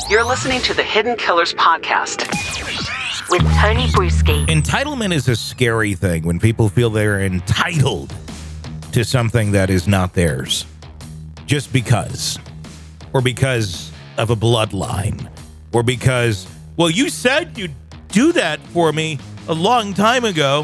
You're listening to the Hidden Killers podcast with Tony Bruschi. Entitlement is a scary thing when people feel they're entitled to something that is not theirs. Just because. Or because of a bloodline. Or because, well, you said you'd do that for me a long time ago.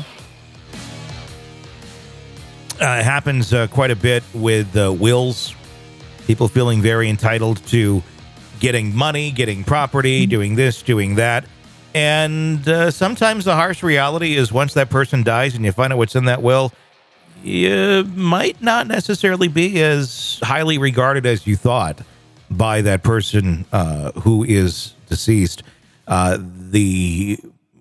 It happens quite a bit with wills. People feeling very entitled to getting money, getting property, doing this, doing that. And sometimes the harsh reality is once that person dies and you find out what's in that will, you might not necessarily be as highly regarded as you thought by that person who is deceased. The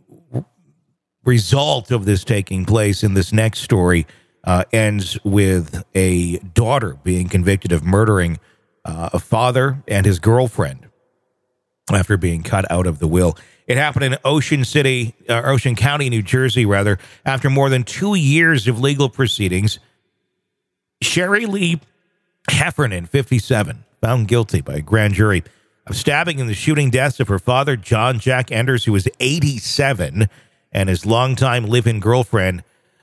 result of this taking place in this next story ends with a daughter being convicted of murdering a father and his girlfriend after being cut out of the will. It happened in Ocean County, New Jersey, rather, after more than 2 years of legal proceedings. Sherry Lee Heffernan, 57, found guilty by a grand jury of stabbing and the shooting deaths of her father, John Jack Enders, who was 87, and his longtime live-in girlfriend,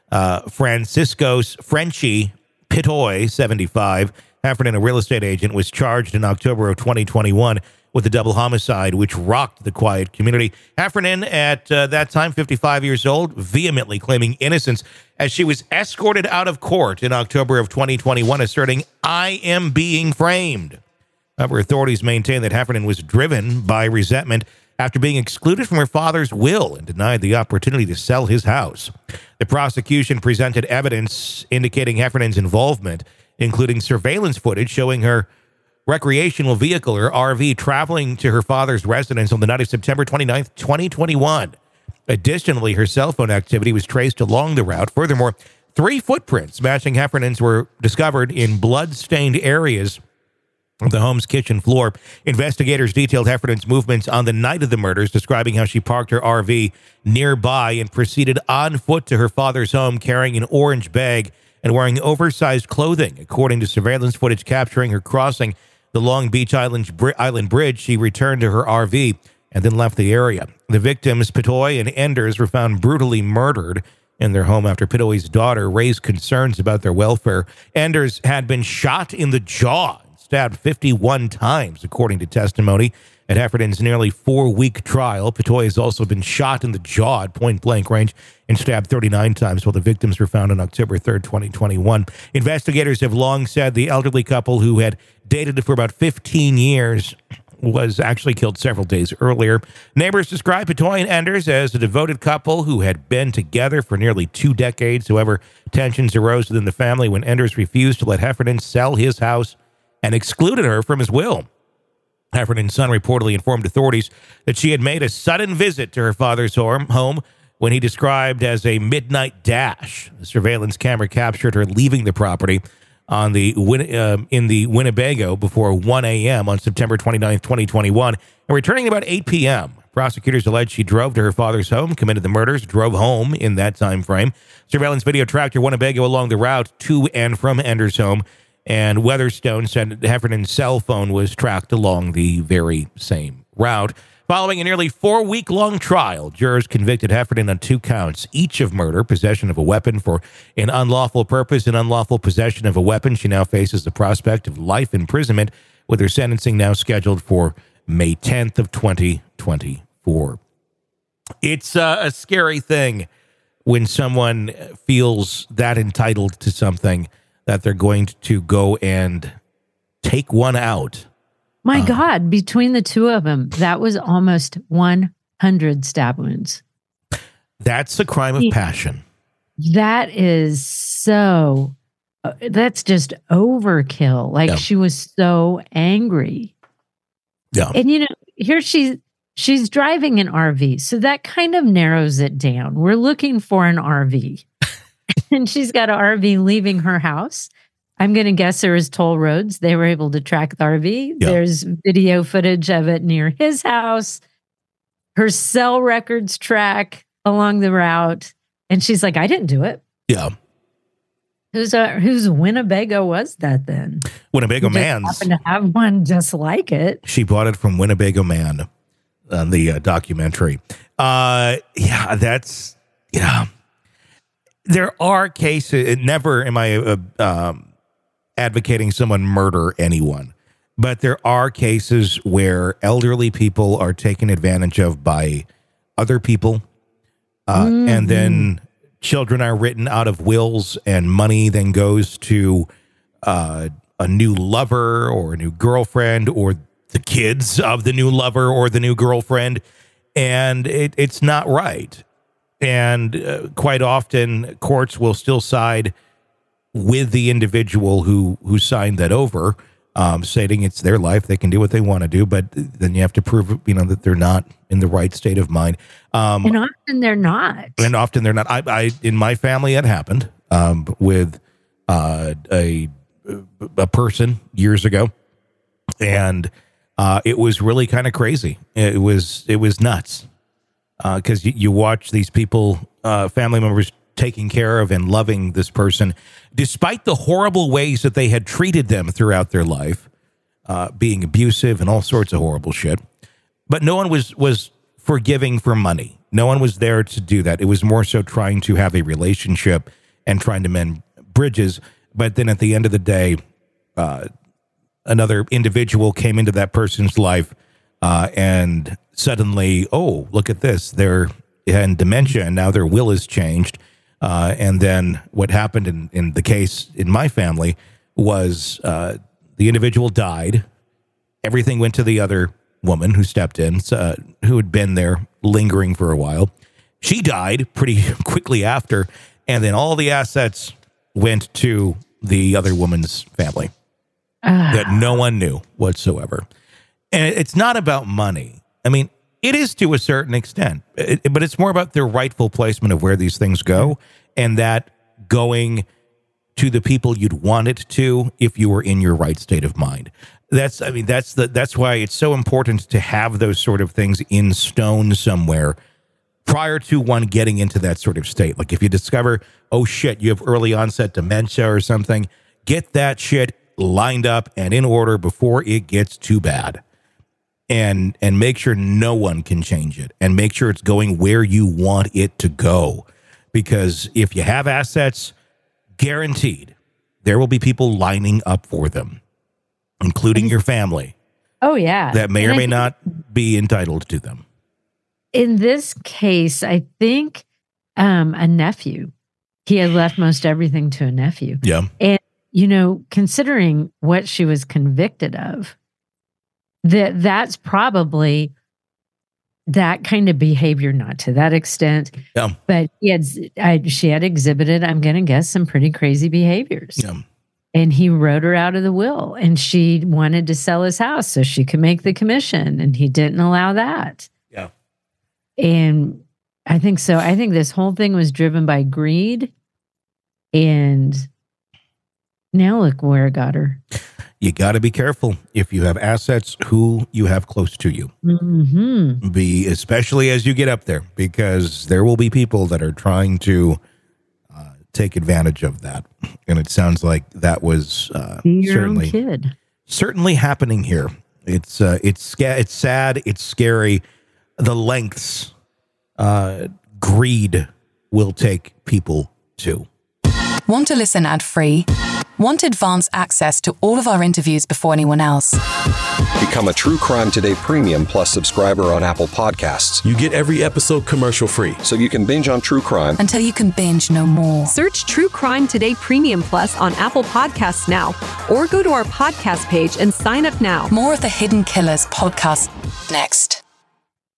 Franciscos Frenchie Pitoy, 75. Heffernan, a real estate agent, was charged in October of 2021 with a double homicide, which rocked the quiet community. Heffernan, at that time, 55 years old, vehemently claiming innocence as she was escorted out of court in October of 2021, asserting, "I am being framed." However, authorities maintain that Heffernan was driven by resentment after being excluded from her father's will and denied the opportunity to sell his house. The prosecution presented evidence indicating Heffernan's involvement, including surveillance footage showing her recreational vehicle, or RV, traveling to her father's residence on the night of September 29th, 2021. Additionally, her cell phone activity was traced along the route. Furthermore, 3 footprints matching Heffernan's were discovered in blood-stained areas of the home's kitchen floor. Investigators detailed Heffernan's movements on the night of the murders, describing how she parked her RV nearby and proceeded on foot to her father's home carrying an orange bag and wearing oversized clothing. According to surveillance footage capturing her crossing the Long Beach Island Bridge, she returned to her RV and then left the area. The victims, Pitoy and Enders, were found brutally murdered in their home after Pitoy's daughter raised concerns about their welfare. Enders had been shot in the jaw, stabbed 51 times, according to testimony. At Heffernan's nearly 4-week trial, Pitoy has also been shot in the jaw at point-blank range and stabbed 39 times, while the victims were found on October 3rd, 2021. Investigators have long said the elderly couple, who had dated for about 15 years, was actually killed several days earlier. Neighbors describe Pitoy and Enders as a devoted couple who had been together for nearly 2 decades. However, tensions arose within the family when Enders refused to let Heffernan sell his house and excluded her from his will. Heffernan's son reportedly informed authorities that she had made a sudden visit to her father's home when he described as a midnight dash. The surveillance camera captured her leaving the property in the Winnebago before 1 a.m. on September 29th, 2021, and returning about 8 p.m. Prosecutors allege she drove to her father's home, committed the murders, drove home in that time frame. Surveillance video tracked her Winnebago along the route to and from Enders' home, and Weatherstone said Heffernan's cell phone was tracked along the very same route. Following a nearly 4-week-long trial, jurors convicted Heffernan on 2 counts, each of murder, possession of a weapon for an unlawful purpose, and unlawful possession of a weapon. She now faces the prospect of life imprisonment, with her sentencing now scheduled for May 10th of 2024. It's a scary thing when someone feels that entitled to something that they're going to go and take one out. My God, between the two of them, that was almost 100 stab wounds. That's a crime of passion. That is so, that's just overkill. Like, she was so angry. Yeah. And, here she's driving an RV. So that kind of narrows it down. We're looking for an RV. And she's got an RV leaving her house. I'm going to guess there is toll roads. They were able to track the RV. Yeah. There's video footage of it near his house. Her cell records track along the route. And she's like, I didn't do it. Yeah. Whose Winnebago was that then? Winnebago You just Man's. happened to have one just like it. She bought it from Winnebago Man on the documentary. There are cases, never am I advocating someone murder anyone, but there are cases where elderly people are taken advantage of by other people, and then children are written out of wills, and money then goes to a new lover or a new girlfriend or the kids of the new lover or the new girlfriend, and it's not right. And quite often, courts will still side with the individual who signed that over, stating it's their life, they can do what they want to do, but then you have to prove, that they're not in the right state of mind. And often they're not. I in my family, it happened with a person years ago, and it was really kind of crazy. It was nuts. Because you watch these people, family members, taking care of and loving this person, despite the horrible ways that they had treated them throughout their life, being abusive and all sorts of horrible shit. But no one was forgiving for money. No one was there to do that. It was more so trying to have a relationship and trying to mend bridges. But then at the end of the day, another individual came into that person's life, and suddenly, oh, look at this. They're in dementia, and now their will is changed. And then what happened in the case in my family was the individual died. Everything went to the other woman who stepped in, who had been there lingering for a while. She died pretty quickly after, and then all the assets went to the other woman's family that no one knew whatsoever. And it's not about money. I mean, it is to a certain extent, but it's more about the rightful placement of where these things go, and that going to the people you'd want it to if you were in your right state of mind. That's why it's so important to have those sort of things in stone somewhere prior to one getting into that sort of state. Like if you discover, oh shit, you have early onset dementia or something, get that shit lined up and in order before it gets too bad. And make sure no one can change it, and make sure it's going where you want it to go. Because if you have assets, guaranteed, there will be people lining up for them, including your family. Oh, yeah. That may or may not be entitled to them. In this case, I think a nephew. He had left most everything to a nephew. Yeah. And, considering what she was convicted of, that's probably that kind of behavior, not to that extent, but she had exhibited, I'm going to guess, some pretty crazy behaviors. Yeah. And he wrote her out of the will, and she wanted to sell his house so she could make the commission, and he didn't allow that. Yeah. And I think so. I think this whole thing was driven by greed, and now look where it got her. You got to be careful if you have assets who you have close to you. Mm-hmm. Especially as you get up there, because there will be people that are trying to take advantage of that. And it sounds like that was certainly happening here. It's sad. It's scary. The lengths greed will take people to. Want to listen ad-free? Want advance access to all of our interviews before anyone else? Become a True Crime Today Premium Plus subscriber on Apple Podcasts. You get every episode commercial-free. So you can binge on true crime until you can binge no more. Search True Crime Today Premium Plus on Apple Podcasts now, or go to our podcast page and sign up now. More of the Hidden Killers podcast next.